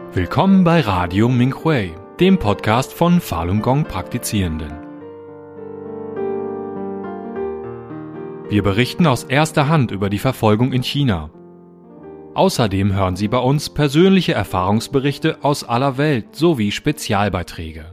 Willkommen bei Radio Minhui, dem Podcast von Falun Gong Praktizierenden. Wir berichten aus erster Hand über die Verfolgung in China. Außerdem hören Sie bei uns persönliche Erfahrungsberichte aus aller Welt sowie Spezialbeiträge.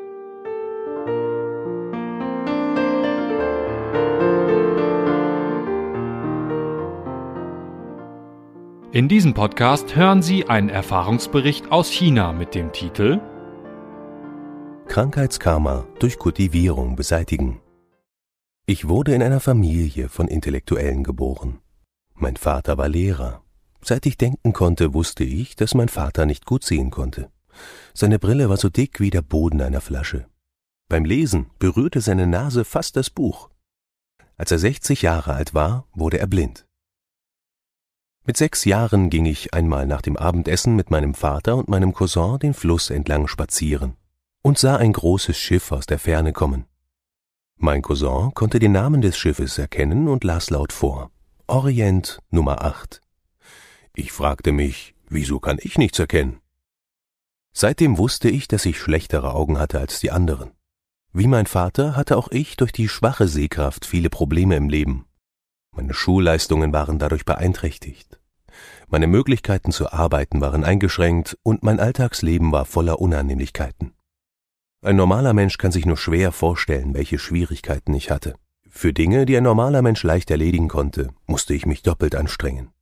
In diesem Podcast hören Sie einen Erfahrungsbericht aus China mit dem Titel Krankheitskarma durch Kultivierung beseitigen. Ich wurde in einer Familie von Intellektuellen geboren. Mein Vater war Lehrer. Seit ich denken konnte, wusste ich, dass mein Vater nicht gut sehen konnte. Seine Brille war so dick wie der Boden einer Flasche. Beim Lesen berührte seine Nase fast das Buch. Als er 60 Jahre alt war, wurde er blind. Mit 6 Jahren ging ich einmal nach dem Abendessen mit meinem Vater und meinem Cousin den Fluss entlang spazieren und sah ein großes Schiff aus der Ferne kommen. Mein Cousin konnte den Namen des Schiffes erkennen und las laut vor: Orient Nummer 8. Ich fragte mich, wieso kann ich nichts erkennen? Seitdem wusste ich, dass ich schlechtere Augen hatte als die anderen. Wie mein Vater hatte auch ich durch die schwache Sehkraft viele Probleme im Leben. Meine Schulleistungen waren dadurch beeinträchtigt. Meine Möglichkeiten zu arbeiten waren eingeschränkt und mein Alltagsleben war voller Unannehmlichkeiten. Ein normaler Mensch kann sich nur schwer vorstellen, welche Schwierigkeiten ich hatte. Für Dinge, die ein normaler Mensch leicht erledigen konnte, musste ich mich doppelt anstrengen.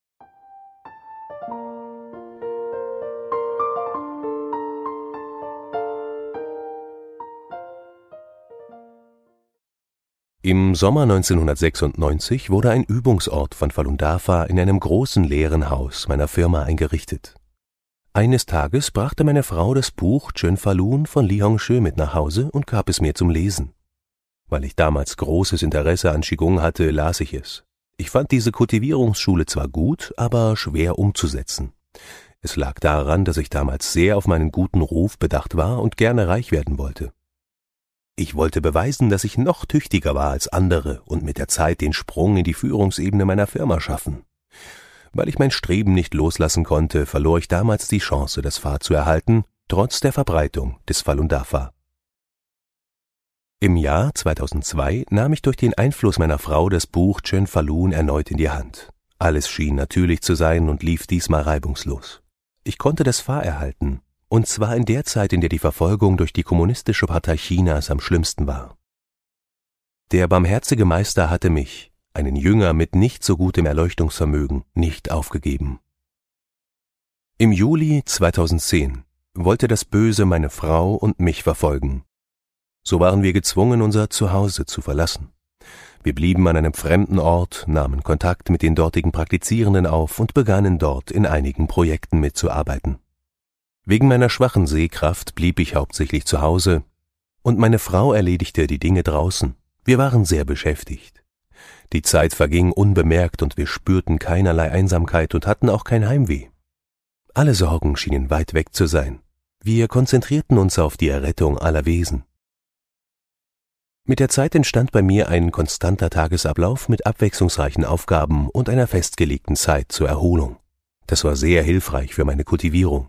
Im Sommer 1996 wurde ein Übungsort von Falun Dafa in einem großen leeren Haus meiner Firma eingerichtet. Eines Tages brachte meine Frau das Buch Chön Falun von Li Hongshue mit nach Hause und gab es mir zum Lesen. Weil ich damals großes Interesse an Qigong hatte, las ich es. Ich fand diese Kultivierungsschule zwar gut, aber schwer umzusetzen. Es lag daran, dass ich damals sehr auf meinen guten Ruf bedacht war und gerne reich werden wollte. Ich wollte beweisen, dass ich noch tüchtiger war als andere und mit der Zeit den Sprung in die Führungsebene meiner Firma schaffen. Weil ich mein Streben nicht loslassen konnte, verlor ich damals die Chance, das Fa zu erhalten, trotz der Verbreitung des Falun Dafa. Im Jahr 2002 nahm ich durch den Einfluss meiner Frau das Buch Chön Falun erneut in die Hand. Alles schien natürlich zu sein und lief diesmal reibungslos. Ich konnte das Fa erhalten. Und zwar in der Zeit, in der die Verfolgung durch die Kommunistische Partei Chinas am schlimmsten war. Der barmherzige Meister hatte mich, einen Jünger mit nicht so gutem Erleuchtungsvermögen, nicht aufgegeben. Im Juli 2010 wollte das Böse meine Frau und mich verfolgen. So waren wir gezwungen, unser Zuhause zu verlassen. Wir blieben an einem fremden Ort, nahmen Kontakt mit den dortigen Praktizierenden auf und begannen dort in einigen Projekten mitzuarbeiten. Wegen meiner schwachen Sehkraft blieb ich hauptsächlich zu Hause und meine Frau erledigte die Dinge draußen. Wir waren sehr beschäftigt. Die Zeit verging unbemerkt und wir spürten keinerlei Einsamkeit und hatten auch kein Heimweh. Alle Sorgen schienen weit weg zu sein. Wir konzentrierten uns auf die Errettung aller Wesen. Mit der Zeit entstand bei mir ein konstanter Tagesablauf mit abwechslungsreichen Aufgaben und einer festgelegten Zeit zur Erholung. Das war sehr hilfreich für meine Kultivierung.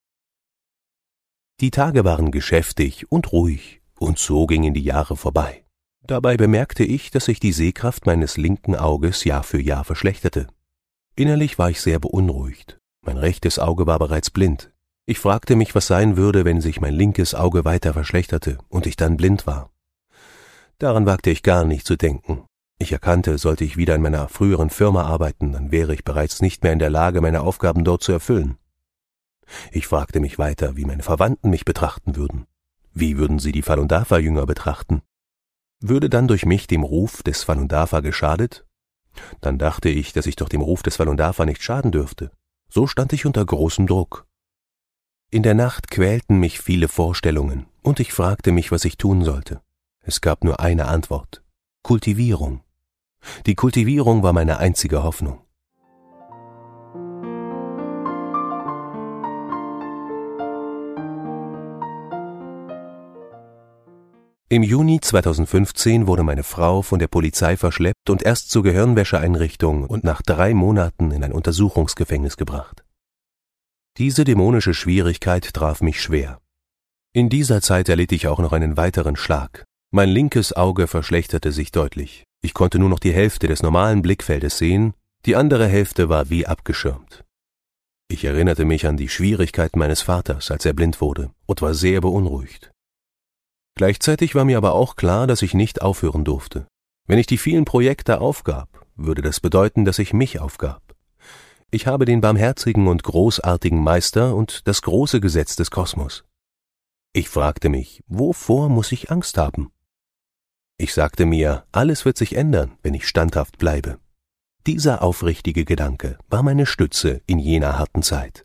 Die Tage waren geschäftig und ruhig, und so gingen die Jahre vorbei. Dabei bemerkte ich, dass sich die Sehkraft meines linken Auges Jahr für Jahr verschlechterte. Innerlich war ich sehr beunruhigt. Mein rechtes Auge war bereits blind. Ich fragte mich, was sein würde, wenn sich mein linkes Auge weiter verschlechterte und ich dann blind war. Daran wagte ich gar nicht zu denken. Ich erkannte, sollte ich wieder in meiner früheren Firma arbeiten, dann wäre ich bereits nicht mehr in der Lage, meine Aufgaben dort zu erfüllen. Ich fragte mich weiter, wie meine Verwandten mich betrachten würden. Wie würden sie die Falun Dafa-Jünger betrachten? Würde dann durch mich dem Ruf des Falun Dafa geschadet? Dann dachte ich, dass ich doch dem Ruf des Falun Dafa nicht schaden dürfte. So stand ich unter großem Druck. In der Nacht quälten mich viele Vorstellungen und ich fragte mich, was ich tun sollte. Es gab nur eine Antwort: Kultivierung. Die Kultivierung war meine einzige Hoffnung. Im Juni 2015 wurde meine Frau von der Polizei verschleppt und erst zur Gehirnwäscheeinrichtung und nach 3 Monaten in ein Untersuchungsgefängnis gebracht. Diese dämonische Schwierigkeit traf mich schwer. In dieser Zeit erlitt ich auch noch einen weiteren Schlag. Mein linkes Auge verschlechterte sich deutlich. Ich konnte nur noch die Hälfte des normalen Blickfeldes sehen, die andere Hälfte war wie abgeschirmt. Ich erinnerte mich an die Schwierigkeiten meines Vaters, als er blind wurde, und war sehr beunruhigt. Gleichzeitig war mir aber auch klar, dass ich nicht aufhören durfte. Wenn ich die vielen Projekte aufgab, würde das bedeuten, dass ich mich aufgab. Ich habe den barmherzigen und großartigen Meister und das große Gesetz des Kosmos. Ich fragte mich, wovor muss ich Angst haben? Ich sagte mir, alles wird sich ändern, wenn ich standhaft bleibe. Dieser aufrichtige Gedanke war meine Stütze in jener harten Zeit.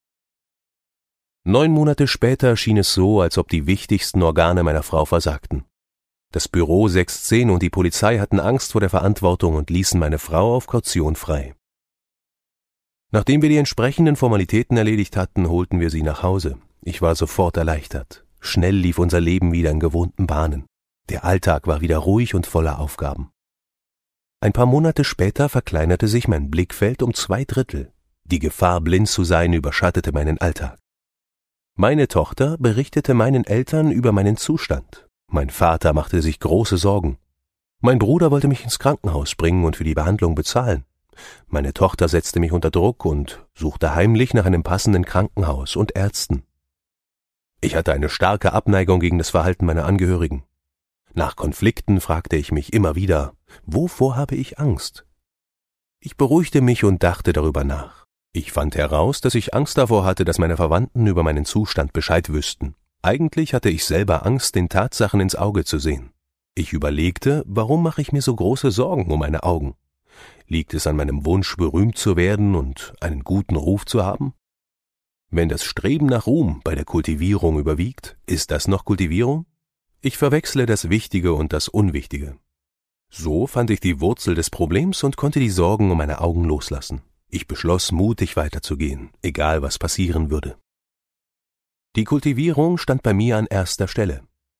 9 Monate später schien es so, als ob die wichtigsten Organe meiner Frau versagten. Das Büro 610 und die Polizei hatten Angst vor der Verantwortung und ließen meine Frau auf Kaution frei. Nachdem wir die entsprechenden Formalitäten erledigt hatten, holten wir sie nach Hause. Ich war sofort erleichtert. Schnell lief unser Leben wieder in gewohnten Bahnen. Der Alltag war wieder ruhig und voller Aufgaben. Ein paar Monate später verkleinerte sich mein Blickfeld um 2/3. Die Gefahr, blind zu sein, überschattete meinen Alltag. Meine Tochter berichtete meinen Eltern über meinen Zustand. Mein Vater machte sich große Sorgen. Mein Bruder wollte mich ins Krankenhaus bringen und für die Behandlung bezahlen. Meine Tochter setzte mich unter Druck und suchte heimlich nach einem passenden Krankenhaus und Ärzten. Ich hatte eine starke Abneigung gegen das Verhalten meiner Angehörigen. Nach Konflikten fragte ich mich immer wieder, wovor habe ich Angst? Ich beruhigte mich und dachte darüber nach. Ich fand heraus, dass ich Angst davor hatte, dass meine Verwandten über meinen Zustand Bescheid wüssten. Eigentlich hatte ich selber Angst, den Tatsachen ins Auge zu sehen. Ich überlegte, warum mache ich mir so große Sorgen um meine Augen? Liegt es an meinem Wunsch, berühmt zu werden und einen guten Ruf zu haben? Wenn das Streben nach Ruhm bei der Kultivierung überwiegt, ist das noch Kultivierung? Ich verwechsle das Wichtige und das Unwichtige. So fand ich die Wurzel des Problems und konnte die Sorgen um meine Augen loslassen. Ich beschloss, mutig weiterzugehen, egal was passieren würde. Die Kultivierung stand bei mir an erster Stelle.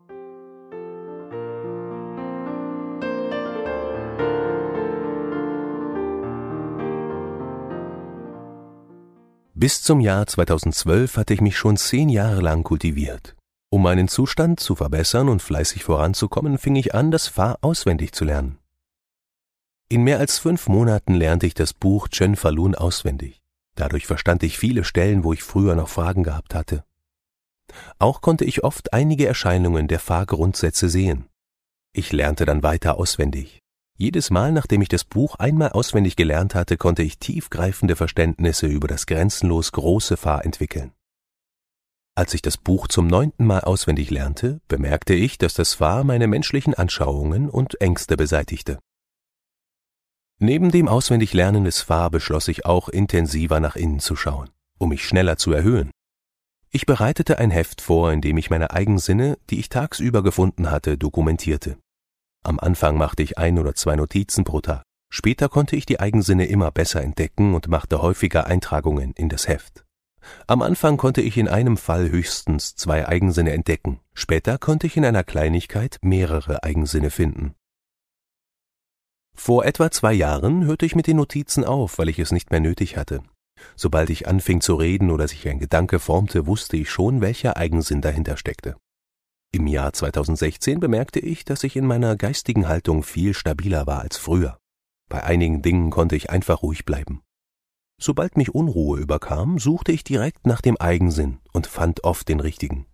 Bis zum Jahr 2012 hatte ich mich schon 10 Jahre lang kultiviert. Um meinen Zustand zu verbessern und fleißig voranzukommen, fing ich an, das Fa auswendig zu lernen. In mehr als 5 Monaten lernte ich das Buch Chen Falun auswendig. Dadurch verstand ich viele Stellen, wo ich früher noch Fragen gehabt hatte. Auch konnte ich oft einige Erscheinungen der Fa-Grundsätze sehen. Ich lernte dann weiter auswendig. Jedes Mal, nachdem ich das Buch einmal auswendig gelernt hatte, konnte ich tiefgreifende Verständnisse über das grenzenlos große Fa entwickeln. Als ich das Buch zum 9. Mal auswendig lernte, bemerkte ich, dass das Fa meine menschlichen Anschauungen und Ängste beseitigte. Neben dem Auswendiglernen des Fa beschloss ich auch, intensiver nach innen zu schauen, um mich schneller zu erhöhen. Ich bereitete ein Heft vor, in dem ich meine Eigensinne, die ich tagsüber gefunden hatte, dokumentierte. Am Anfang machte ich 1 oder 2 Notizen pro Tag. Später konnte ich die Eigensinne immer besser entdecken und machte häufiger Eintragungen in das Heft. Am Anfang konnte ich in einem Fall höchstens 2 Eigensinne entdecken. Später konnte ich in einer Kleinigkeit mehrere Eigensinne finden. Vor etwa 2 Jahren hörte ich mit den Notizen auf, weil ich es nicht mehr nötig hatte. Sobald ich anfing zu reden oder sich ein Gedanke formte, wusste ich schon, welcher Eigensinn dahinter steckte. Im Jahr 2016 bemerkte ich, dass ich in meiner geistigen Haltung viel stabiler war als früher. Bei einigen Dingen konnte ich einfach ruhig bleiben. Sobald mich Unruhe überkam, suchte ich direkt nach dem Eigensinn und fand oft den richtigen.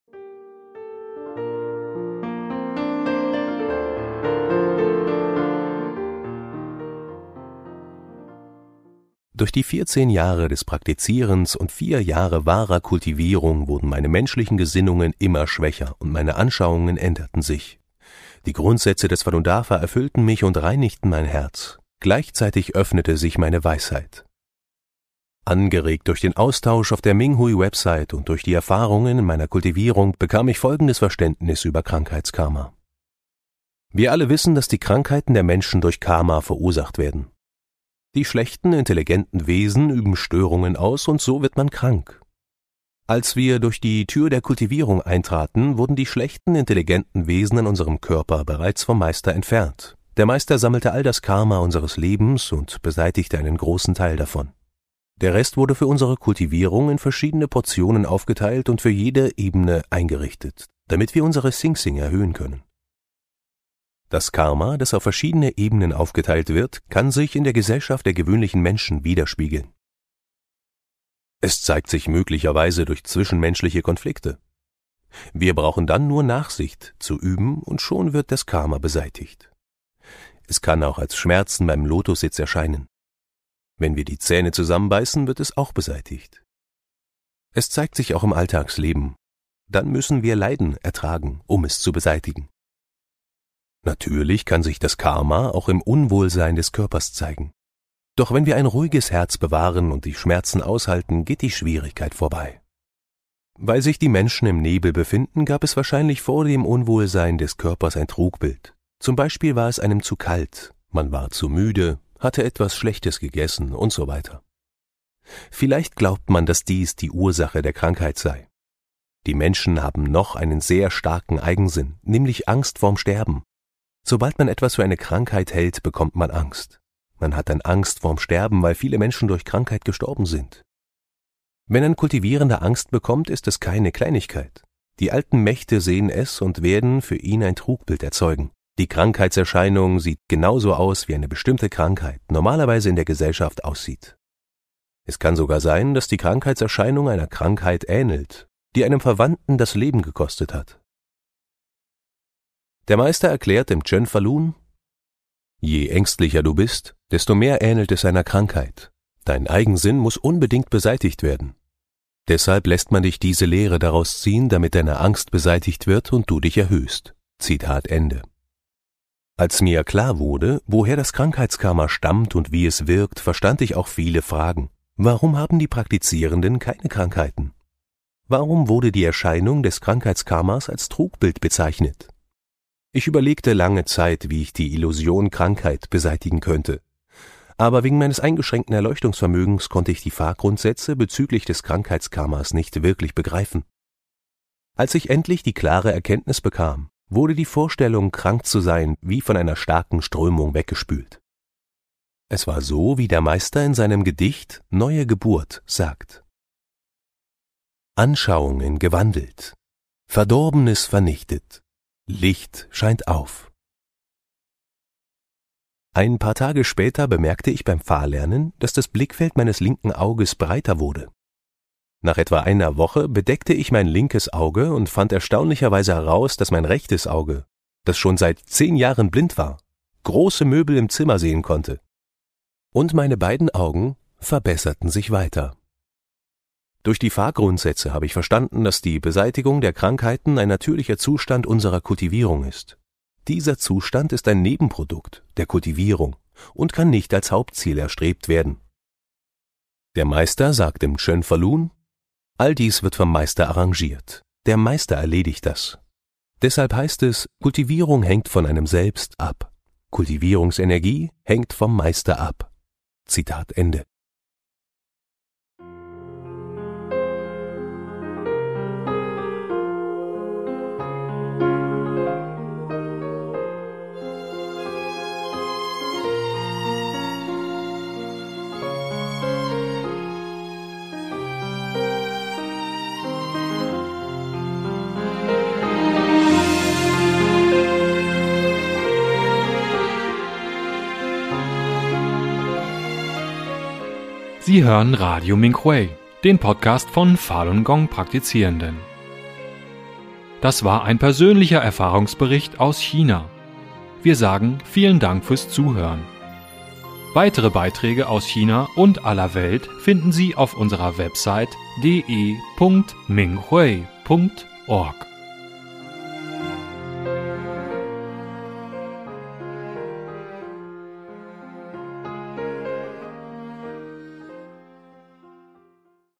Durch die 14 Jahre des Praktizierens und 4 Jahre wahrer Kultivierung wurden meine menschlichen Gesinnungen immer schwächer und meine Anschauungen änderten sich. Die Grundsätze des Falun Dafa erfüllten mich und reinigten mein Herz. Gleichzeitig öffnete sich meine Weisheit. Angeregt durch den Austausch auf der Minghui-Website und durch die Erfahrungen in meiner Kultivierung bekam ich folgendes Verständnis über Krankheitskarma. Wir alle wissen, dass die Krankheiten der Menschen durch Karma verursacht werden. Die schlechten, intelligenten Wesen üben Störungen aus und so wird man krank. Als wir durch die Tür der Kultivierung eintraten, wurden die schlechten, intelligenten Wesen in unserem Körper bereits vom Meister entfernt. Der Meister sammelte all das Karma unseres Lebens und beseitigte einen großen Teil davon. Der Rest wurde für unsere Kultivierung in verschiedene Portionen aufgeteilt und für jede Ebene eingerichtet, damit wir unsere Sing Sing erhöhen können. Das Karma, das auf verschiedene Ebenen aufgeteilt wird, kann sich in der Gesellschaft der gewöhnlichen Menschen widerspiegeln. Es zeigt sich möglicherweise durch zwischenmenschliche Konflikte. Wir brauchen dann nur Nachsicht zu üben und schon wird das Karma beseitigt. Es kann auch als Schmerzen beim Lotussitz erscheinen. Wenn wir die Zähne zusammenbeißen, wird es auch beseitigt. Es zeigt sich auch im Alltagsleben. Dann müssen wir Leiden ertragen, um es zu beseitigen. Natürlich kann sich das Karma auch im Unwohlsein des Körpers zeigen. Doch wenn wir ein ruhiges Herz bewahren und die Schmerzen aushalten, geht die Schwierigkeit vorbei. Weil sich die Menschen im Nebel befinden, gab es wahrscheinlich vor dem Unwohlsein des Körpers ein Trugbild. Zum Beispiel war es einem zu kalt, man war zu müde, hatte etwas Schlechtes gegessen und so weiter. Vielleicht glaubt man, dass dies die Ursache der Krankheit sei. Die Menschen haben noch einen sehr starken Eigensinn, nämlich Angst vorm Sterben. Sobald man etwas für eine Krankheit hält, bekommt man Angst. Man hat dann Angst vorm Sterben, weil viele Menschen durch Krankheit gestorben sind. Wenn ein Kultivierender Angst bekommt, ist es keine Kleinigkeit. Die alten Mächte sehen es und werden für ihn ein Trugbild erzeugen. Die Krankheitserscheinung sieht genauso aus, wie eine bestimmte Krankheit normalerweise in der Gesellschaft aussieht. Es kann sogar sein, dass die Krankheitserscheinung einer Krankheit ähnelt, die einem Verwandten das Leben gekostet hat. Der Meister erklärt im Chön Falun: Je ängstlicher du bist, desto mehr ähnelt es einer Krankheit. Dein Eigensinn muss unbedingt beseitigt werden. Deshalb lässt man dich diese Lehre daraus ziehen, damit deine Angst beseitigt wird und du dich erhöhst. Zitat Ende. Als mir klar wurde, woher das Krankheitskarma stammt und wie es wirkt, verstand ich auch viele Fragen. Warum haben die Praktizierenden keine Krankheiten? Warum wurde die Erscheinung des Krankheitskarmas als Trugbild bezeichnet? Ich überlegte lange Zeit, wie ich die Illusion Krankheit beseitigen könnte. Aber wegen meines eingeschränkten Erleuchtungsvermögens konnte ich die Fahrgrundsätze bezüglich des Krankheitskarmas nicht wirklich begreifen. Als ich endlich die klare Erkenntnis bekam, wurde die Vorstellung, krank zu sein, wie von einer starken Strömung weggespült. Es war so, wie der Meister in seinem Gedicht Neue Geburt sagt: Anschauungen gewandelt, Verdorbenes vernichtet, Licht scheint auf. Ein paar Tage später bemerkte ich beim Fahrlernen, dass das Blickfeld meines linken Auges breiter wurde. Nach etwa einer Woche bedeckte ich mein linkes Auge und fand erstaunlicherweise heraus, dass mein rechtes Auge, das schon seit 10 Jahren blind war, große Möbel im Zimmer sehen konnte. Und meine beiden Augen verbesserten sich weiter. Durch die Fahrgrundsätze habe ich verstanden, dass die Beseitigung der Krankheiten ein natürlicher Zustand unserer Kultivierung ist. Dieser Zustand ist ein Nebenprodukt der Kultivierung und kann nicht als Hauptziel erstrebt werden. Der Meister sagt im Chön Falun: All dies wird vom Meister arrangiert. Der Meister erledigt das. Deshalb heißt es, Kultivierung hängt von einem selbst ab. Kultivierungsenergie hängt vom Meister ab. Zitat Ende. Sie hören Radio Minhui, den Podcast von Falun Gong Praktizierenden. Das war ein persönlicher Erfahrungsbericht aus China. Wir sagen vielen Dank fürs Zuhören. Weitere Beiträge aus China und aller Welt finden Sie auf unserer Website de.minghui.org.